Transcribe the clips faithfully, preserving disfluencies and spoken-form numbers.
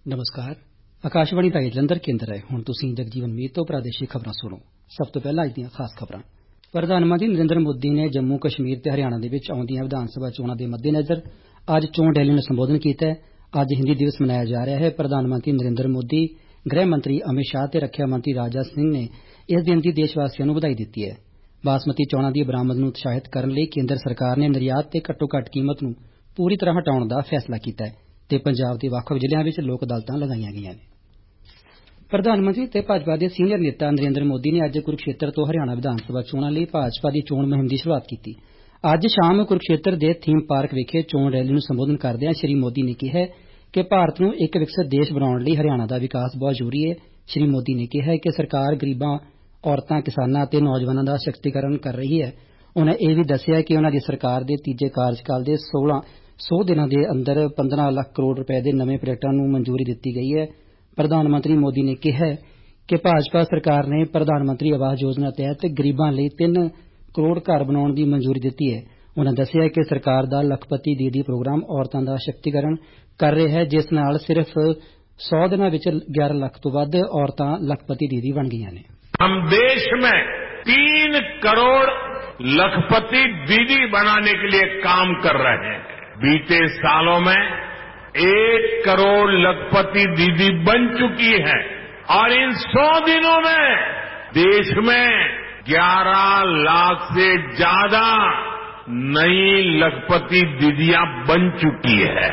नमस्कार आकाशवाणी ਦਾ ਜਲੰਧਰ ਕੇਂਦਰ ਹੈ। ਹੁਣ ਤੁਸੀਂ ਜਗਜੀਵਨ ਮੀਤ ਤੋਂ ਪ੍ਰਾਦੇਸ਼ਿਕ ਖਬਰਾਂ ਸੁਣੋ। ਸਭ ਤੋਂ ਪਹਿਲਾਂ ਅੱਜ ਦੀਆਂ ਖਾਸ ਖਬਰਾਂ। ਪ੍ਰਧਾਨ ਮੰਤਰੀ ਨਰਿੰਦਰ ਮੋਦੀ ਨੇ ਜੰਮੂ ਕਸ਼ਮੀਰ ਤੇ ਹਰਿਆਣਾ ਦੇ ਵਿੱਚ ਆਉਂਦੀਆਂ ਵਿਧਾਨ ਸਭਾ ਚੋਣਾਂ ਦੇ ਮੱਦੇਨਜ਼ਰ ਅੱਜ ਚੋਣ ਰੈਲੀ ਨੂੰ ਸੰਬੋਧਨ ਕੀਤਾ ਹੈ। ਅੱਜ ਹਿੰਦੀ ਦਿਵਸ ਮਨਾਇਆ ਜਾ ਰਿਹਾ ਹੈ। ਪ੍ਰਧਾਨ ਮੰਤਰੀ ਨਰਿੰਦਰ ਮੋਦੀ, ਗ੍ਰਹਿ ਮੰਤਰੀ ਅਮਿਤ ਸ਼ਾਹ ਤੇ ਰੱਖਿਆ ਮੰਤਰੀ ਰਾਜਨਾਥ ਸਿੰਘ ਨੇ ਇਸ ਦਿਨ ਦੀ ਦੇਸ਼ ਵਾਸੀਆਂ ਨੂੰ ਵਧਾਈ ਦਿੱਤੀ ਹੈ। ਬਾਸਮਤੀ ਚੌਲਾਂ ਦੀ ਬਰਾਮਦ ਨੂੰ ਉਤਸ਼ਾਹਿਤ ਕਰਨ ਲਈ ਕੇਂਦਰ ਸਰਕਾਰ ਨੇ ਨਿਰਯਾਤ ਤੇ ਘੱਟੋ ਘੱਟ ਕੀਮਤ ਨੂੰ ਪੂਰੀ ਤਰ੍ਹਾਂ ਹਟਾਉਣ ਦਾ ਫੈਸਲਾ ਕੀਤਾ ਹੈ ਤੇ ਪੰਜਾਬ ਦੇ ਵੱਖ ਵੱਖ ਜ਼ਿਲ੍ਹਿਆਂ ਵਿੱਚ ਲੋਕ ਅਦਾਲਤਾਂ ਲਗਾਈਆਂ ਗਈਆਂ ਨੇ। ਪ੍ਰਧਾਨ ਮੰਤਰੀ ਤੇ ਭਾਜਪਾ ਦੇ ਸੀਨੀਅਰ ਨੇਤਾ ਨਰਿੰਦਰ ਮੋਦੀ ਨੇ ਅੱਜ ਕੁਰੂਕਸ਼ੇਤਰ ਤੋਂ ਹਰਿਆਣਾ ਵਿਧਾਨ ਸਭਾ ਚੋਣਾਂ ਲਈ ਭਾਜਪਾ ਦੀ ਚੋਣ ਮੁਹਿੰਮ ਦੀ ਸ਼ੁਰੂਆਤ ਕੀਤੀ। ਅੱਜ ਸ਼ਾਮ ਕੁਰੂਕਸ਼ੇਤਰ ਦੇ ਥੀਮ ਪਾਰਕ ਵਿਖੇ ਚੋਣ ਰੈਲੀ ਨੂੰ ਸੰਬੋਧਨ ਕਰਦਿਆਂ ਸ਼੍ਰੀ ਮੋਦੀ ਨੇ ਕਿਹਾ ਕਿ ਭਾਰਤ ਨੂੰ ਇੱਕ ਵਿਕਸਿਤ ਦੇਸ਼ ਬਣਾਉਣ ਲਈ ਹਰਿਆਣਾ ਦਾ ਵਿਕਾਸ ਬਹੁਤ ਜ਼ਰੂਰੀ ਹੈ। ਸ਼੍ਰੀ ਮੋਦੀ ਨੇ ਕਿਹਾ ਕਿ ਸਰਕਾਰ ਗਰੀਬਾਂ, ਔਰਤਾਂ, ਕਿਸਾਨਾਂ ਅਤੇ ਨੌਜਵਾਨਾਂ ਦਾ ਸਸ਼ਕਤੀਕਰਨ ਕਰ ਰਹੀ ਹੈ। ਉਨ੍ਹਾਂ ਇਹ ਵੀ ਦੱਸਿਆ ਕਿ ਉਨ੍ਹਾਂ ਦੀ ਸਰਕਾਰ ਦੇ ਤੀਜੇ ਕਾਰਜਕਾਲ ਦੇ ਸੋਲਾਂ ਸੌ ਦਿਨਾਂ ਦੇ ਅੰਦਰ ਪੰਦਰਾਂ ਲੱਖ ਕਰੋੜ ਰੁਪਏ ਦੇ ਨਵੇਂ ਪ੍ਰੋਜੈਕਟਾਂ ਨੂੰ ਮਨਜ਼ੂਰੀ ਦਿੱਤੀ ਗਈ ਹੈ। ਪ੍ਰਧਾਨ ਮੰਤਰੀ ਮੋਦੀ ਨੇ ਕਿਹਾ ਕਿ ਭਾਜਪਾ ਸਰਕਾਰ ਨੇ ਪ੍ਰਧਾਨ ਮੰਤਰੀ ਆਵਾਸ ਯੋਜਨਾ ਤਹਿਤ ਗਰੀਬਾਂ ਲਈ ਤਿੰਨ ਕਰੋੜ ਘਰ ਬਣਾਉਣ ਦੀ ਮਨਜ਼ੂਰੀ ਦਿੱਤੀ ਹੈ। ਉਨ੍ਹਾਂ ਦੱਸਿਆ ਕਿ ਸਰਕਾਰ ਦਾ ਲੱਖਪਤੀ ਦੀਦੀ ਪ੍ਰੋਗਰਾਮ ਔਰਤਾਂ ਦਾ ਸਸ਼ਕਤੀਕਰਨ ਕਰ ਰਿਹਾ ਹੈ, ਜਿਸ ਨਾਲ ਸਿਰਫ ਸੌ ਦਿਨਾਂ ਵਿੱਚ ਗਿਆਰਾਂ ਲੱਖ ਤੋਂ ਵੱਧ ਔਰਤਾਂ ਲੱਖਪਤੀ ਦੀਦੀ ਬਣ ਗਈਆਂ ਨੇ। हम देश में तीन करोड़ लखपति दीदी बनाने के लिए काम कर रहे हैं। बीते सालों में एक करोड़ लखपति दीदी बन चुकी है और इन सौ दिनों में देश में ग्यारह लाख से ज्यादा नई लखपति दीदियां बन चुकी है।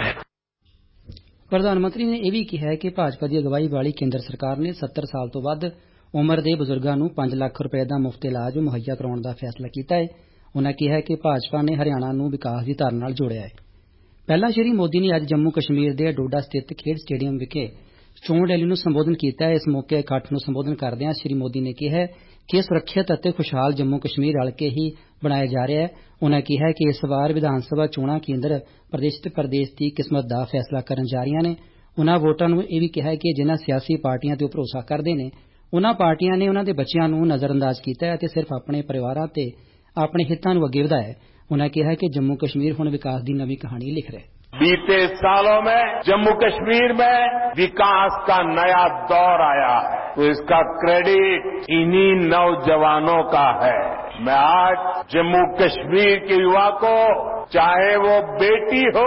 ਪ੍ਰਧਾਨ ਮੰਤਰੀ ਨੇ ਇਹ ਵੀ ਕਿਹਾ ਕਿ ਭਾਜਪਾ ਦੀ ਅਗਵਾਈ ਵਾਲੀ ਕੇਂਦਰ ਸਰਕਾਰ ਨੇ ਸੱਤਰ ਸਾਲ ਤੋਂ ਵੱਧ ਉਮਰ ਦੇ ਬਜ਼ੁਰਗਾਂ ਨੂੰ ਪੰਜ ਲੱਖ ਰੁਪਏ ਦਾ ਮੁਫਤ ਇਲਾਜ ਮੁਹੱਈਆ ਕਰਾਉਣ ਦਾ ਫੈਸਲਾ ਕੀਤਾ ਹੈ। ਉਨ੍ਹਾਂ ਕਿਹਾ ਕਿ ਭਾਜਪਾ ਨੇ ਹਰਿਆਣਾ ਨੂੰ ਵਿਕਾਸ ਦੀ ਧਾਰਾ ਨਾਲ ਜੋੜਿਆ ਹੈ। ਪਹਿਲਾਂ ਸ਼੍ਰੀ ਮੋਦੀ ਨੇ ਅੱਜ ਜੰਮੂ ਕਸ਼ਮੀਰ ਦੇ ਡੋਡਾ ਸਥਿਤ ਖੇਡ ਸਟੇਡੀਅਮ ਵਿਖੇ ਚੋਣ ਰੈਲੀ ਨੂੰ ਸੰਬੋਧਨ ਕੀਤਾ ਹੈ। ਇਸ ਮੌਕੇ ਇਕੱਠ ਨੂੰ ਸੰਬੋਧਨ ਕਰਦਿਆਂ ਸ਼੍ਰੀ ਮੋਦੀ ਨੇ ਕਿਹਾ ਕਿ ਸੁਰੱਖਿਅਤ ਅਤੇ ਖੁਸ਼ਹਾਲ ਜੰਮੂ ਕਸ਼ਮੀਰ ਰਲ ਕੇ ਹੀ ਬਣਾਇਆ ਜਾ ਰਿਹਾ ਹੈ। ਉਨ੍ਹਾਂ ਕਿਹਾ ਕਿ ਇਸ ਵਾਰ ਵਿਧਾਨ ਸਭਾ ਚੋਣਾਂ ਕੇਂਦਰ ਪ੍ਰਦੇਸ਼ ਪ੍ਰਦੇਸ਼ ਦੀ ਕਿਸਮਤ ਦਾ ਫੈਸਲਾ ਕਰਨ ਜਾ ਰਹੀਆਂ ਨੇ। ਉਨ੍ਹਾਂ ਵੋਟਰਾਂ ਨੂੰ ਇਹ ਵੀ ਕਿਹਾ ਕਿ ਜਿਨ੍ਹਾਂ ਸਿਆਸੀ ਪਾਰਟੀਆਂ ਤੇ ਉਹ ਭਰੋਸਾ ਕਰਦੇ ਨੇ, ਉਨ੍ਹਾਂ ਪਾਰਟੀਆਂ ਨੇ ਉਨ੍ਹਾਂ ਦੇ ਬੱਚਿਆਂ ਨੂੰ ਨਜ਼ਰਅੰਦਾਜ਼ ਕੀਤਾ ਹੈ ਅਤੇ ਸਿਰਫ ਆਪਣੇ ਪਰਿਵਾਰਾਂ ਤੇ ਆਪਣੇ ਹਿੱਤਾਂ ਨੂੰ ਅੱਗੇ ਵਧਾਇਆ ਹੈ। ਉਨ੍ਹਾਂ ਕਿਹਾ ਕਿ ਜੰਮੂ ਕਸ਼ਮੀਰ ਹੁਣ ਵਿਕਾਸ ਦੀ ਨਵੀਂ ਕਹਾਣੀ ਲਿਖ ਰਿਹਾ ਹੈ। बीते सालों में जम्मू कश्मीर में विकास का नया दौर आया है, तो इसका क्रेडिट इन्हीं नौजवानों का है। मैं आज जम्मू कश्मीर के युवा को, चाहे वो बेटी हो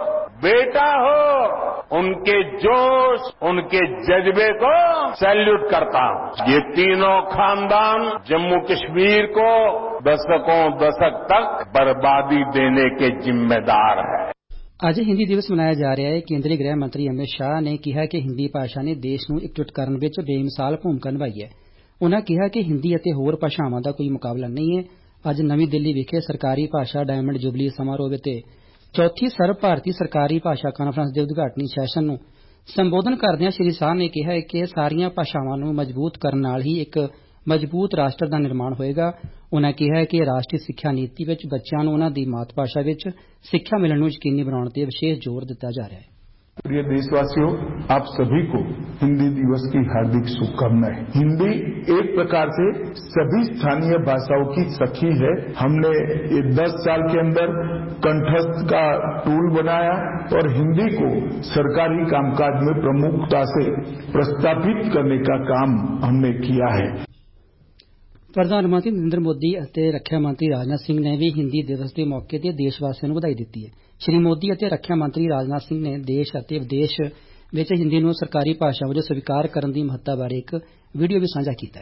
बेटा हो, उनके जोश, उनके जज्बे को सैल्यूट करता हूं। ये तीनों खानदान जम्मू कश्मीर को दशकों दशक तक बर्बादी देने के जिम्मेदार है। ਅੱਜ ਹਿੰਦੀ ਦਿਵਸ ਮਨਾਇਆ ਜਾ ਰਿਹਾ ਹੈ। ਕੇਂਦਰੀ ਗ੍ਰਹਿ ਮੰਤਰੀ ਅਮਿਤ ਸ਼ਾਹ ਨੇ ਕਿਹਾ ਕਿ ਹਿੰਦੀ ਭਾਸ਼ਾ ਨੇ ਦੇਸ਼ ਨੂੰ ਇਕਜੁੱਟ ਕਰਨ ਵਿੱਚ ਬੇਮਿਸਾਲ ਭੂਮਿਕਾ ਨਿਭਾਈ ਹੈ। ਉਨ੍ਹਾਂ ਕਿਹਾ ਕਿ ਹਿੰਦੀ ਅਤੇ ਹੋਰ ਭਾਸ਼ਾਵਾਂ ਦਾ ਕੋਈ ਮੁਕਾਬਲਾ ਨਹੀਂ ਹੈ। ਅੱਜ ਨਵੀਂ ਦਿੱਲੀ ਵਿਖੇ ਸਰਕਾਰੀ ਭਾਸ਼ਾ ਡਾਇਮੰਡ ਜੁਬਲੀ ਸਮਾਰੋਹ ਤੇ ਚੌਥੀ ਸਰਬ ਭਾਰਤੀ ਸਰਕਾਰੀ ਭਾਸ਼ਾ ਕਾਨਫਰੰਸ ਦੇ ਉਦਘਾਟਨੀ ਸੈਸ਼ਨ ਨੂੰ ਸੰਬੋਧਨ ਕਰਦਿਆਂ ਸ਼੍ਰੀ ਸ਼ਾਹ ਨੇ ਕਿਹਾ ਕਿ ਸਾਰੀਆਂ ਭਾਸ਼ਾਵਾਂ ਨੂੰ ਮਜ਼ਬੂਤ ਕਰਨ ਨਾਲ ਹੀ ਇੱਕ ਮਜ਼ਬੂਤ ਰਾਸ਼ਟਰ ਦਾ ਨਿਰਮਾਣ ਹੋਏਗਾ। ਉਨ੍ਹਾਂ ਕਿਹਾ ਕਿ ਰਾਸ਼ਟਰੀ ਸਿੱਖਿਆ ਨੀਤੀ ਵਿੱਚ ਬੱਚਿਆਂ ਨੂੰ ਉਨ੍ਹਾਂ ਦੀ ਮਾਤ ਭਾਸ਼ਾ ਵਿੱਚ ਸਿੱਖਿਆ ਮਿਲਣ ਨੂੰ ਯਕੀਨੀ ਬਣਾਉਣ ਤੇ ਵਿਸ਼ੇष ਜ਼ੋਰ ਦਿੱਤਾ ਜਾ ਰਿਹਾ ਹੈ। प्रिय देशवासियों, आप सभी को हिंदी दिवस की हार्दिक शुभकामनाएं। हिंदी एक प्रकार से सभी स्थानीय भाषाओं की सखी है। हमने ये दस साल के अंदर कंठस्थ का टूल बनाया और हिंदी को सरकारी कामकाज में प्रमुखता से प्रस्तावित करने का काम हमने किया है। ਪ੍ਰਧਾਨ ਮੰਤਰੀ ਨਰਿੰਦਰ ਮੋਦੀ ਅਤੇ ਰੱਖਿਆ ਮੰਤਰੀ ਰਾਜਨਾਥ ਸਿੰਘ ਨੇ ਵੀ ਹਿੰਦੀ ਦਿਵਸ ਦੇ ਮੌਕੇ ਤੇ ਦੇਸ਼ ਵਾਸੀਆਂ ਨੂੰ ਵਧਾਈ ਦਿੱਤੀ ਹੈ। ਸ਼੍ਰੀ ਮੋਦੀ ਅਤੇ ਰੱਖਿਆ ਮੰਤਰੀ ਰਾਜਨਾਥ ਸਿੰਘ ਨੇ ਦੇਸ਼ ਅਤੇ ਵਿਦੇਸ਼ ਵਿੱਚ ਹਿੰਦੀ ਨੂੰ ਸਰਕਾਰੀ ਭਾਸ਼ਾ ਵਜੋਂ ਸਵੀਕਾਰ ਕਰਨ ਦੀ ਮਹੱਤਤਾ ਬਾਰੇ ਇੱਕ ਵੀਡੀਓ ਵੀ ਸਾਂਝਾ ਕੀਤਾ ਹੈ।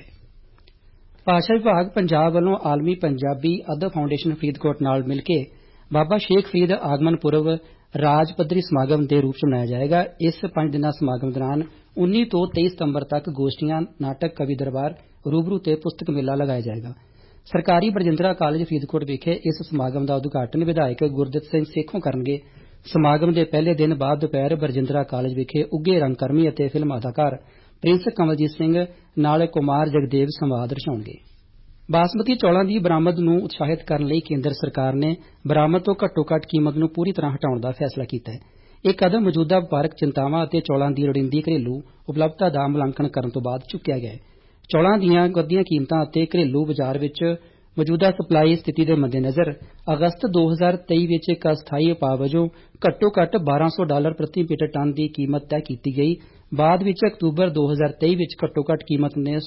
ਭਾਸ਼ਾ ਵਿਭਾਗ ਪੰਜਾਬ ਵੱਲੋਂ ਆਲਮੀ ਪੰਜਾਬੀ ਅਦਬ ਫਾਊਂਡੇਸ਼ਨ ਫਰੀਦਕੋਟ ਨਾਲ ਮਿਲ ਕੇ ਬਾਬਾ ਸ਼ੇਖ ਫਰੀਦ ਆਗਮਨ ਪੁਰਬ ਰਾਜ ਪੱਧਰੀ ਸਮਾਗਮ ਦੇ ਰੂਪ ਚ ਮਨਾਇਆ ਜਾਏਗਾ। ਇਸ ਪੰਜ ਦਿਨਾਂ ਸਮਾਗਮ ਦੌਰਾਨ ਉੱਨੀ ਤੋਂ ਤੇਈ ਸਤੰਬਰ ਤੱਕ ਗੋਸ਼ਟੀਆਂ, ਨਾਟਕ, ਕਵੀ ਦਰਬਾਰ, ਰੂਬਰੂ ਤੇ ਪੁਸਤਕ ਮੇਲਾ ਲਗਾਇਆ ਜਾਏਗਾ। ਸਰਕਾਰੀ ਬਰਜਿੰਦਰਾ ਕਾਲਜ ਫਰੀਦਕੋਟ ਵਿਖੇ ਇਸ ਸਮਾਗਮ ਦਾ ਉਦਘਾਟਨ ਵਿਧਾਇਕ ਗੁਰਦਿੱਤ ਸਿੰਘ ਸੇਖੋਂ ਕਰਨਗੇ। ਸਮਾਗਮ ਦੇ ਪਹਿਲੇ ਦਿਨ ਬਾਅਦ ਦੁਪਹਿਰ ਬਰਜਿੰਦਰਾ ਕਾਲਜ ਵਿਖੇ ਉੱਘੇ ਰੰਗਕਰਮੀ ਅਤੇ ਫਿਲਮ ਅਦਾਕਾਰ ਪ੍ਰਿੰਸ ਕਮਲਜੀਤ ਸਿੰਘ ਨਾਲ ਕੁਮਾਰ ਜਗਦੇਵ ਸੰਵਾਦ ਰਚਾਉਣਗੇ। ਬਾਸਮਤੀ ਚੌਲਾਂ ਦੀ ਬਰਾਮਦ ਨੂੰ ਉਤਸ਼ਾਹਿਤ ਕਰਨ ਲਈ ਕੇਂਦਰ ਸਰਕਾਰ ਨੇ ਬਰਾਮਦ ਤੋਂ ਘੱਟੋ ਘੱਟ ਕੀਮਤ ਨੂੰ ਪੂਰੀ ਤਰ੍ਹਾਂ ਹਟਾਉਣ ਦਾ ਫੈਸਲਾ ਕੀਤਾ ਹੈ। ਇਹ ਕਦਮ ਮੌਜੂਦਾ ਵਪਾਰਕ ਚਿੰਤਾਵਾਂ ਅਤੇ ਚੌਲਾਂ ਦੀ ਲੋੜੀਂਦੀ ਘਰੇਲੂ ਉਪਲਬਧਤਾ ਦਾ ਮੁਲਾਂਕਣ ਕਰਨ ਤੋਂ ਬਾਅਦ ਚੁੱਕਿਆ ਗਿਆ ਹੈ। ਚੌਲਾਂ ਦੀਆਂ ਵੱਧਦੀਆਂ ਕੀਮਤਾਂ ਅਤੇ ਘਰੇਲੂ ਬਾਜ਼ਾਰ ਵਿੱਚ ਮੌਜੂਦਾ ਸਪਲਾਈ ਸਥਿਤੀ ਦੇ ਮੱਦੇਨਜ਼ਰ ਅਗਸਤ ਦੋ ਹਜ਼ਾਰ ਤੇਈ ਵਿੱਚ ਇੱਕ ਅਸਥਾਈ ਉਪਾਅ ਵਜੋਂ ਘੱਟੋ ਘੱਟ ਬਾਰਾਂ ਸੌ ਡਾਲਰ ਪ੍ਰਤੀ ਮੀਟਰ ਟਨ ਦੀ ਕੀਮਤ ਤੈਅ ਕੀਤੀ ਗਈ। ਬਾਅਦ ਵਿੱਚ ਅਕਤੂਬਰ ਦੋ ਹਜ਼ਾਰ ਤੇਈ ਵਿੱਚ ਘੱਟੋ ਘੱਟ ਕੀਮਤ ਨੇ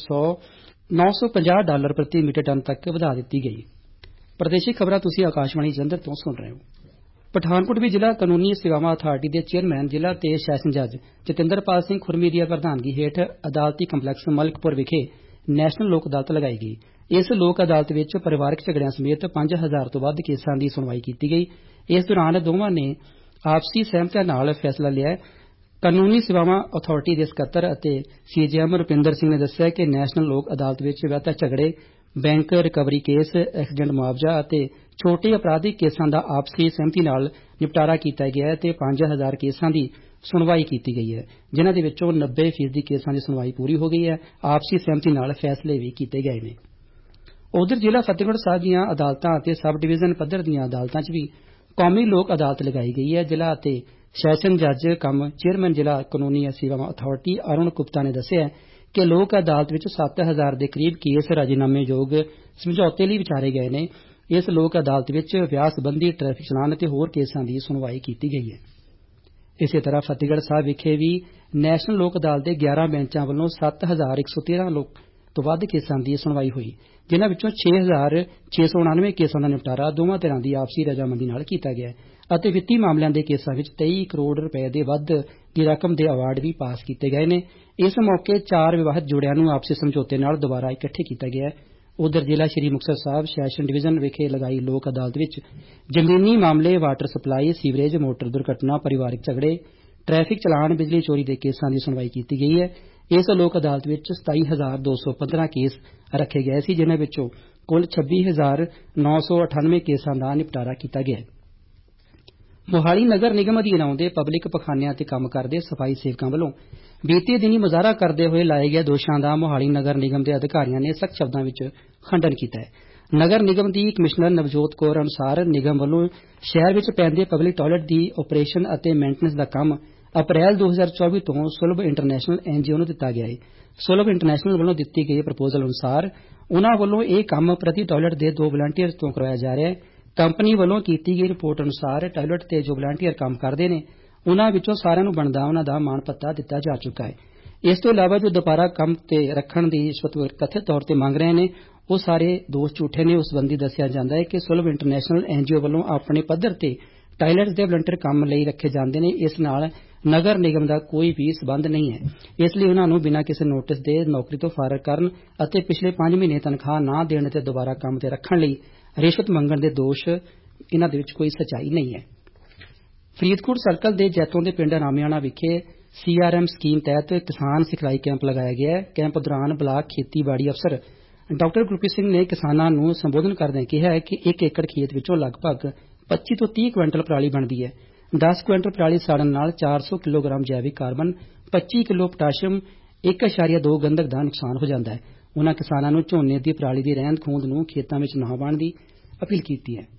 ਨੌ ਸੌ ਪੰਜਾਹ ਡਾਲਰ ਪ੍ਰਤੀ ਮੀਟਰ ਟਨ ਤੱਕ ਵਧਾ ਦਿੱਤੀ ਗਈ। ਪ੍ਰਦੇਸ਼ਿਕ ਖਬਰਾਂ ਤੁਸੀਂ ਆਕਾਸ਼ਵਾਣੀ ਜਲੰਧਰ ਤੋਂ ਸੁਣ ਰਹੇ ਹੋ। ਪਠਾਨਕੋਟ ਵਿੱਚ ਜ਼ਿਲ੍ਹਾ ਕਾਨੂੰਨੀ ਸੇਵਾਵਾਂ ਅਥਾਰਟੀ ਦੇ ਚੇਅਰਮੈਨ ਜ਼ਿਲ੍ਹਾ ਤੇ ਸੈਸ਼ਨ ਜੱਜ ਜਤਿੰਦਰਪਾਲ ਸਿੰਘ ਖੁਰਮੀ ਦੀ ਪ੍ਰਧਾਨਗੀ ਹੇਠ ਅਦਾਲਤੀ ਕੰਪਲੈਕਸ ਮਲਕਪੁਰ ਵਿਖੇ ਨੈਸ਼ਨਲ ਲੋਕ ਅਦਾਲਤ ਲਗਾਈ ਗਈ। ਇਸ ਲੋਕ ਅਦਾਲਤ ਵਿੱਚ ਪਰਿਵਾਰਕ ਝਗੜਿਆਂ ਸਮੇਤ ਪੰਜ ਹਜ਼ਾਰ ਤੋਂ ਵੱਧ ਕੇਸਾਂ ਦੀ ਸੁਣਵਾਈ ਕੀਤੀ ਗਈ। ਇਸ ਦੌਰਾਨ ਦੋਵਾਂ ਨੇ ਆਪਸੀ ਸਹਿਮਤੀਆਂ ਨਾਲ ਫੈਸਲਾ ਲਿਆ। ਕਾਨੂੰਨੀ ਸੇਵਾਵਾਂ ਅਥਾਰਟੀ ਦੇ ਸਕੱਤਰ ਅਤੇ ਸੀਜੀਐਮ ਰੁਪਿੰਦਰ ਸਿੰਘ ਨੇ ਦੱਸਿਆ ਕਿ ਨੈਸ਼ਨਲ ਲੋਕ ਅਦਾਲਤ ਵਿੱਚ ਵਿਆਹਤਾ ਝਗੜੇ, ਬੈਂਕ ਰਿਕਵਰੀ ਕੇਸ, ਐਕਸੀਡੈਂਟ ਮੁਆਵਜ਼ਾ ਅਤੇ ਛੋਟੇ ਅਪਰਾਧਿਕ ਕੇਸਾਂ ਦਾ ਆਪਸੀ ਸਹਿਮਤੀ ਨਾਲ ਨਿਪਟਾਰਾ ਕੀਤਾ ਗਿਆ ਹੈ ਤੇ ਪੰਜ ਹਜ਼ਾਰ ਕੇਸਾਂ ਦੀ ਸੁਣਵਾਈ ਕੀਤੀ ਗਈ ਹੈ, ਜਿਨ੍ਹਾਂ ਦੇ ਵਿੱਚੋਂ ਨੱਬੇ ਫੀਸਦੀ ਕੇਸਾਂ ਦੀ ਸੁਣਵਾਈ ਪੂਰੀ ਹੋ ਗਈ ਹੈ। ਆਪਸੀ ਸਹਿਮਤੀ ਨਾਲ ਫੈਸਲੇ ਵੀ ਕੀਤੇ ਗਏ ਨੇ। ਉਧਰ ਜ਼ਿਲ੍ਹਾ ਫਤਿਹਗੜ੍ਹ ਸਾਹਿਬ ਦੀਆਂ ਅਦਾਲਤਾਂ ਅਤੇ ਸਬ ਡਿਵੀਜ਼ਨ ਪੱਧਰ ਦੀਆਂ ਅਦਾਲਤਾਂ 'ਚ ਵੀ ਕੌਮੀ ਲੋਕ ਅਦਾਲਤ ਲਗਾਈ ਗਈ ਹੈ। ਜ਼ਿਲ੍ਹਾ ਅਤੇ ਸੈਸ਼ਨ ਜੱਜ ਕਮ ਚੇਅਰਮੈਨ ਜ਼ਿਲ੍ਹਾ ਕਾਨੂੰਨੀ ਸੇਵਾਵਾਂ ਅਥਾਰਟੀ ਅਰੁਣ ਗੁਪਤਾ ਨੇ ਦੱਸਿਆ ਕਿ ਲੋਕ ਅਦਾਲਤ ਵਿੱਚ ਸੱਤ ਹਜ਼ਾਰ ਦੇ ਕਰੀਬ ਕੇਸ ਰਾਜੀਨਾਮੇਯੋਗ ਸਮਝੌਤੇ ਲਈ ਵਿਚਾਰੇ ਗਏ ਨੇ। ਇਸ ਲੋਕ ਅਦਾਲਤ ਵਿੱਚ ਵਿਆਹ ਸਬੰਧੀ ਟ੍ਰੈਫਿਕ ਚਲਾਨ ਅਤੇ ਹੋਰ ਕੇਸਾਂ ਦੀ ਸੁਣਵਾਈ ਕੀਤੀ ਗਈ ਹੈ। ਇਸੇ ਤਰ੍ਹਾਂ ਫਤਿਹਗੜ੍ਹ ਸਾਹਿਬ ਵਿਖੇ ਵੀ ਨੈਸ਼ਨਲ ਲੋਕ ਅਦਾਲਤ ਦੇ ਗਿਆਰਾਂ ਬੈਂਚਾਂ ਵੱਲੋਂ ਸੱਤ ਹਜ਼ਾਰ ਇੱਕ ਸੌ ਤੇਰਾਂ ਤੋਂ ਵੱਧ ਕੇਸਾਂ ਦੀ ਸੁਣਵਾਈ ਹੋਈ, ਜਿਨ੍ਹਾਂ ਵਿੱਚੋਂ ਛੇ ਹਜ਼ਾਰ ਛੇ ਸੌ ਉਣਾਨਵੇਂ ਕੇਸਾਂ ਦਾ ਨਿਪਟਾਰਾ ਦੋਵਾਂ ਧਿਰਾਂ ਦੀ ਆਪਸੀ ਰਜ਼ਾਮੰਦੀ ਨਾਲ ਕੀਤਾ ਗਿਆ ਅਤੇ ਵਿੱਤੀ ਮਾਮਲਿਆਂ ਦੇ ਕੇਸਾਂ ਵਿੱਚ ਤੇਈ ਕਰੋੜ ਰੁਪਏ ਦੇ ਵੱਧ ਦੀ ਰਕਮ ਦੇ ਅਵਾਰਡ ਵੀ ਪਾਸ ਕੀਤੇ ਗਏ ਨੇ। ਇਸ ਮੌਕੇ ਚਾਰ ਵਿਵਾਹਿਤ ਜੋੜਿਆਂ ਨੂੰ ਆਪਸੀ ਸਮਝੌਤੇ ਨਾਲ ਦੁਬਾਰਾ ਇਕੱਠੇ ਕੀਤਾ ਗਿਆ। ਉਧਰ ਜ਼ਿਲ੍ਹਾ ਸ਼੍ਰੀ ਮੁਕਤਸਰ ਸਾਹਿਬ ਸੈਸ਼ਨ ਡਿਵੀਜ਼ਨ ਵਿਖੇ ਲਗਾਈ ਲੋਕ ਅਦਾਲਤ ਵਿੱਚ ਜ਼ਮੀਨੀ ਮਾਮਲੇ, ਵਾਟਰ ਸਪਲਾਈ, ਸੀਵਰੇਜ, ਮੋਟਰ ਦੁਰਘਟਨਾ, ਪਰਿਵਾਰਕ ਝਗੜੇ, ਟ੍ਰੈਫਿਕ ਚਲਾਨ, ਬਿਜਲੀ ਚੋਰੀ ਦੇ ਕੇਸਾਂ ਦੀ ਸੁਣਵਾਈ ਕੀਤੀ ਗਈ ਹੈ। ਇਸ ਲੋਕ ਅਦਾਲਤ ਵਿੱਚ ਸਤਾਈ ਹਜ਼ਾਰ ਦੋ ਸੌ ਪੰਦਰਾਂ ਕੇਸ ਰੱਖੇ ਗਏ ਸੀ, ਜਿਨ੍ਹਾਂ ਵਿੱਚੋਂ ਕੁੱਲ ਛੱਬੀ ਹਜ਼ਾਰ ਨੌ ਸੌ ਅਠਾਨਵੇਂ ਕੇਸਾਂ ਦਾ ਨਿਪਟਾਰਾ ਕੀਤਾ ਗਿਆ। ਮੋਹਾਲੀ ਨਗਰ ਨਿਗਮ ਅਧੀਨ ਆਉਂਦੇ ਪਬਲਿਕ ਪਖਾਨਿਆਂ ਤੇ ਕੰਮ ਕਰਦੇ ਸਫਾਈ ਸੇਵਕਾਂ ਵੱਲੋਂ ਬੀਤੇ ਦਿਨੀ ਮੁਜ਼ਾਹਰਾ ਕਰਦੇ ਹੋਏ ਲਾਏ ਗਏ ਦੋਸ਼ਾਂ ਦਾ ਮੋਹਾਲੀ ਨਗਰ ਨਿਗਮ ਦੇ ਅਧਿਕਾਰੀਆਂ ਨੇ ਸਖਤ ਸ਼ਬਦਾਂ ਵਿੱਚ ਖੰਡਨ ਕੀਤਾ ਹੈ। ਨਗਰ ਨਿਗਮ ਦੀ ਕਮਿਸ਼ਨਰ ਨਵਜੋਤ ਕੌਰ ਅਨੁਸਾਰ ਨਿਗਮ ਵੱਲੋਂ ਸ਼ਹਿਰ ਵਿੱਚ ਪੈਂਦੇ ਪਬਲਿਕ ਟਾਇਲਟ ਦੀ ਆਪਰੇਸ਼ਨ ਅਤੇ ਮੇਨਟੇਨੈਂਸ ਦਾ ਕੰਮ ਅਪ੍ਰੈਲ ਦੋ ਹਜ਼ਾਰ ਚੌਵੀ ਤੋਂ ਸੁਲਭ ਇੰਟਰਨੈਸ਼ਨਲ ਐਨਜੀਓ ਨੂੰ ਦਿੱਤਾ ਗਿਆ ਹੈ। ਸੁਲਭ ਇੰਟਰਨੈਸ਼ਨਲ ਵੱਲੋਂ ਦਿੱਤੀ ਗਈ ਪ੍ਰਪੋਜ਼ਲ ਅਨੁਸਾਰ ਉਨ੍ਹਾਂ ਵੱਲੋਂ ਇਹ ਕੰਮ ਪ੍ਰਤੀ ਟਾਇਲਟ ਦੇ ਦੋ ਵਲੰਟੀਅਰਸ ਤੋਂ ਕਰਵਾਇਆ ਜਾ ਰਿਹਾ ਹੈ। ਕੰਪਨੀ ਵੱਲੋਂ ਕੀਤੀ ਗਈ ਰਿਪੋਰਟ ਅਨੁਸਾਰ ਟਾਇਲਟ ਤੇ ਜੋ ਵਲੰਟੀਅਰ ਕੰਮ ਕਰਦੇ ਨੇ, ਉਨ੍ਹਾਂ ਵਿੱਚੋਂ ਸਾਰਿਆਂ ਨੂੰ ਬਣਦਾ ਉਨ੍ਹਾਂ ਦਾ ਮਾਣ ਭੱਤਾ ਦਿੱਤਾ ਜਾ ਚੁੱਕਾ ਹੈ। ਇਸ ਤੋਂ ਇਲਾਵਾ ਜੋ ਦੁਬਾਰਾ ਕੰਮ ਤੇ ਰੱਖਣ ਦੀ ਰਿਸ਼ਵਤ ਕਥਿਤ ਤੌਰ ਤੇ ਮੰਗ ਰਹੇ ਨੇ, ਉਹ ਸਾਰੇ ਦੋਸ਼ ਝੂਠੇ ਨੇ। ਉਸ ਸੰਬੰਧੀ ਦੱਸਿਆ ਜਾਂਦਾ ਹੈ ਕਿ ਸੁਲਭ ਇੰਟਰਨੈਸ਼ਨਲ ਐਨਜੀਓ ਵੱਲੋਂ ਆਪਣੇ ਪੱਧਰ ਤੇ ਟਾਇਲਟਸ ਦੇ ਵਲੰਟੀਅਰ ਕੰਮ ਲਈ ਰੱਖੇ ਜਾਂਦੇ ਨੇ। ਇਸ ਨਾਲ ਨਗਰ ਨਿਗਮ ਦਾ ਕੋਈ ਵੀ ਸਬੰਧ ਨਹੀਂ ਹੈ। ਇਸ ਲਈ ਉਨ੍ਹਾਂ ਨੂੰ ਬਿਨਾਂ ਕਿਸੇ ਨੋਟਿਸ ਦੇ ਨੌਕਰੀ ਤੋਂ ਫਾਰਗ ਕਰਨ ਅਤੇ ਪਿਛਲੇ ਪੰਜ ਮਹੀਨੇ ਤਨਖਾਹ ਨਾ ਦੇਣ ਤੇ ਦੁਬਾਰਾ ਕੰਮ ਤੇ ਰੱਖਣ ਲਈ ਰਿਸ਼ਵਤ ਮੰਗਣ ਦੇ ਦੋਸ਼, ਇਨ੍ਹਾਂ ਦੇ ਵਿੱਚ ਕੋਈ ਸੱਚਾਈ ਨਹੀਂ ਹੈ। ਫਰੀਦਕੋਟ ਸਰਕਲ ਦੇ ਜੈਤੋਂ ਦੇ ਪਿੰਡ ਰਾਮਿਆਣਾ ਵਿਖੇ ਸੀਆਰਐਮ ਸਕੀਮ ਤਹਿਤ ਕਿਸਾਨ ਸਿਖਲਾਈ ਕੈਂਪ ਲਗਾਇਆ ਗਿਆ ਹੈ। ਕੈਂਪ ਦੌਰਾਨ ਬਲਾਕ ਖੇਤੀਬਾੜੀ ਅਫਸਰ ਡਾਕਟਰ ਗੁਰਪ੍ਰੀਤ ਸਿੰਘ ਨੇ ਕਿਸਾਨਾਂ ਨੂੰ ਸੰਬੋਧਨ ਕਰਦਿਆਂ ਕਿਹਾ ਕਿ ਇੱਕ ਏਕੜ ਖੇਤ ਵਿੱਚੋਂ ਲਗਭਗ ਪੱਚੀ ਤੋਂ ਤੀਹ ਕੁਇੰਟਲ ਪਰਾਲੀ ਬਣਦੀ ਹੈ। ਦਸ ਕੁਇੰਟਲ ਪਰਾਲੀ ਸਾੜਨ ਨਾਲ ਚਾਰ ਸੌ ਕਿਲੋਗ੍ਰਾਮ ਜੈਵਿਕ ਕਾਰਬਨ, ਪੱਚੀ ਕਿਲੋ ਪੋਟਾਸ਼ੀਅਮ, ਇੱਕ ਦਸ਼ਮਲਵ ਦੋ ਗੰਧਕ ਦਾ ਨੁਕਸਾਨ ਹੋ ਜਾਂਦਾ ਹੈ। ਉਨ੍ਹਾਂ ਕਿਸਾਨਾਂ ਨੂੰ ਝੋਨੇ ਦੀ ਪਰਾਲੀ ਦੀ ਰਹਿੰਦ ਖੂੰਹਦ ਨੂੰ ਖੇਤਾਂ ਵਿੱਚ ਨਾ ਵਾਹਣ ਦੀ ਅਪੀਲ ਕੀਤੀ ਹੈ।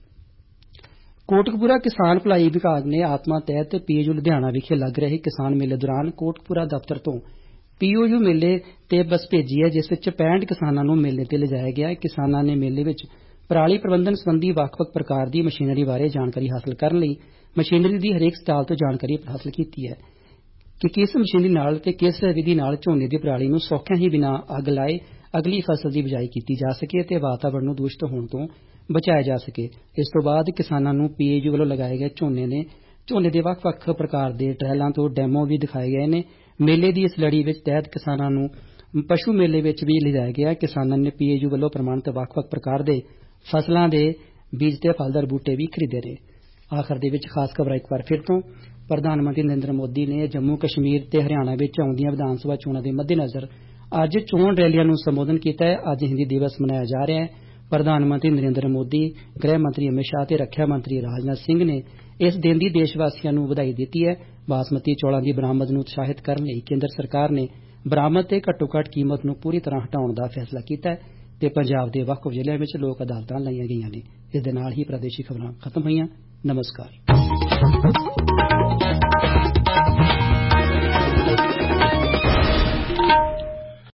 ਕੋਟਕਪੂਰਾ ਕਿਸਾਨ ਭਲਾਈ ਵਿਭਾਗ ਨੇ ਆਤਮਾ ਤਹਿਤ ਪੀਏਯੂ ਲੁਧਿਆਣਾ ਵਿਖੇ ਲੱਗ ਰਹੇ ਕਿਸਾਨ ਮੇਲੇ ਦੌਰਾਨ ਕੋਟਕਪੂਰਾ ਦਫ਼ਤਰ ਤੋਂ ਪੀਓਯੂ ਮੇਲੇ ਤੇ ਬੱਸ ਭੇਜੀ ਹੈ, ਜਿਸ ਵਿੱਚ ਪੈਂਹਠ ਕਿਸਾਨਾਂ ਨੂੰ ਮੇਲੇ ਤੇ ਲਿਜਾਇਆ ਗਿਆ। ਕਿਸਾਨਾਂ ਨੇ ਮੇਲੇ ਵਿੱਚ ਪਰਾਲੀ ਪ੍ਰਬੰਧਨ ਸੰਬੰਧੀ ਵੱਖ-ਵੱਖ ਪ੍ਰਕਾਰ ਦੀ ਮਸ਼ੀਨਰੀ ਬਾਰੇ ਜਾਣਕਾਰੀ ਹਾਸਲ ਕਰਨ ਲਈ ਮਸ਼ੀਨਰੀ ਦੀ ਹਰੇਕ ਸਟਾਲ ਤੋਂ ਜਾਣਕਾਰੀ ਹਾਸਲ ਕੀਤੀ ਹੈ ਕਿ ਕਿਸ ਮਸ਼ੀਨਰੀ ਨਾਲ ਤੇ ਕਿਸ ਵਿਧੀ ਨਾਲ ਝੋਨੇ ਦੀ ਪਰਾਲੀ ਨੂੰ ਸੌਖਿਆਂ ਹੀ ਬਿਨਾਂ ਅੱਗ ਲਾਏ ਅਗਲੀ ਫਸਲ ਦੀ ਬਿਜਾਈ ਕੀਤੀ ਜਾ ਸਕੇ ਤੇ ਵਾਤਾਵਰਣ ਨੂੰ ਦੂਸ਼ਿਤ ਹੋਣ ਤੋਂ ਬਚਾਇਆ ਜਾ ਸਕੇ। ਇਸ ਤੋਂ ਬਾਅਦ ਕਿਸਾਨਾਂ ਨੂੰ ਪੀਏਯੂ ਵੱਲੋਂ ਲਗਾਏ ਗਏ ਝੋਨੇ ਨੇ ਝੋਨੇ ਦੇ ਵੱਖ-ਵੱਖ ਪ੍ਰਕਾਰ ਦੇ ਟ੍ਰਾਇਲਾਂ ਤੋਂ ਡੈਮੋ ਵੀ ਦਿਖਾਏ ਗਏ ਨੇ। ਮੇਲੇ ਦੀ ਇਸ ਲੜੀ ਵਿੱਚ ਤਹਿਤ ਕਿਸਾਨਾਂ ਨੂੰ ਪਸ਼ੂ ਮੇਲੇ ਵਿੱਚ ਵੀ ਲਿਜਾਇਆ ਗਿਆ। ਕਿਸਾਨਾਂ ਨੇ ਪੀਏਯੂ ਵੱਲੋਂ ਪ੍ਰਮਾਣਿਤ ਵੱਖ-ਵੱਖ ਪ੍ਰਕਾਰ ਦੇ ਫਸਲਾਂ ਦੇ ਬੀਜ ਤੇ ਫਲਦਾਰ ਬੂਟੇ ਵੀ ਖਰੀਦੇ ਨੇ। ਆਖਰ ਦੇ ਵਿੱਚ ਖਾਸ ਖਬਰਾਂ ਇੱਕ ਵਾਰ ਫਿਰ ਤੋਂ। ਪ੍ਰਧਾਨ ਮੰਤਰੀ ਨਰਿੰਦਰ ਮੋਦੀ ਨੇ ਜੰਮੂ ਕਸ਼ਮੀਰ ਤੇ ਹਰਿਆਣਾ ਵਿੱਚ ਆਉਂਦੀਆਂ ਵਿਧਾਨ ਸਭਾ ਚੋਣਾਂ ਦੇ ਮੱਦੇਨਜ਼ਰ ਅੱਜ ਚੋਣ ਰੈਲੀਆਂ ਨੂੰ ਸੰਬੋਧਨ ਕੀਤਾ ਹੈ। ਅੱਜ ਹਿੰਦੀ ਦਿਵਸ ਮਨਾਇਆ ਜਾ ਰਿਹਾ ਹੈ। ਪ੍ਰਧਾਨ ਮੰਤਰੀ ਨਰਿੰਦਰ ਮੋਦੀ, ਗ੍ਰਹਿ ਮੰਤਰੀ ਅਮਿਤ ਸ਼ਾਹ ਤੇ ਰੱਖਿਆ ਮੰਤਰੀ ਰਾਜਨਾਥ ਸਿੰਘ ਨੇ ਇਸ ਦਿਨ ਦੀ ਦੇਸ਼ ਵਾਸੀਆਂ ਨੂੰ ਵਧਾਈ ਦਿੱਤੀ ਹੈ। ਬਾਸਮਤੀ ਚੌਲਾਂ ਦੀ ਬਰਾਮਦ ਨੂੰ ਉਤਸ਼ਾਹਿਤ ਕਰਨ ਲਈ ਕੇਂਦਰ ਸਰਕਾਰ ਨੇ ਬਰਾਮਦ ਤੇ ਘੱਟੋ ਘੱਟ ਕੀਮਤ ਨੂੰ ਪੂਰੀ ਤਰ੍ਹਾਂ ਹਟਾਉਣ ਦਾ ਫੈਸਲਾ ਕੀਤਾ ਹੈ ਤੇ ਪੰਜਾਬ ਦੇ ਵੱਖ-ਵੱਖ ਜ਼ਿਲ੍ਹਿਆਂ ਵਿੱਚ ਲੋਕ ਅਦਾਲਤਾਂ ਲਾਈਆਂ ਗਈਆਂ ਨੇ। ਇਸ ਦੇ ਨਾਲ ਹੀ ਪ੍ਰਾਦੇਸ਼ਿਕ ਖਬਰਾਂ ਖਤਮ ਹੋਈਆਂ। ਨਮਸਕਾਰ।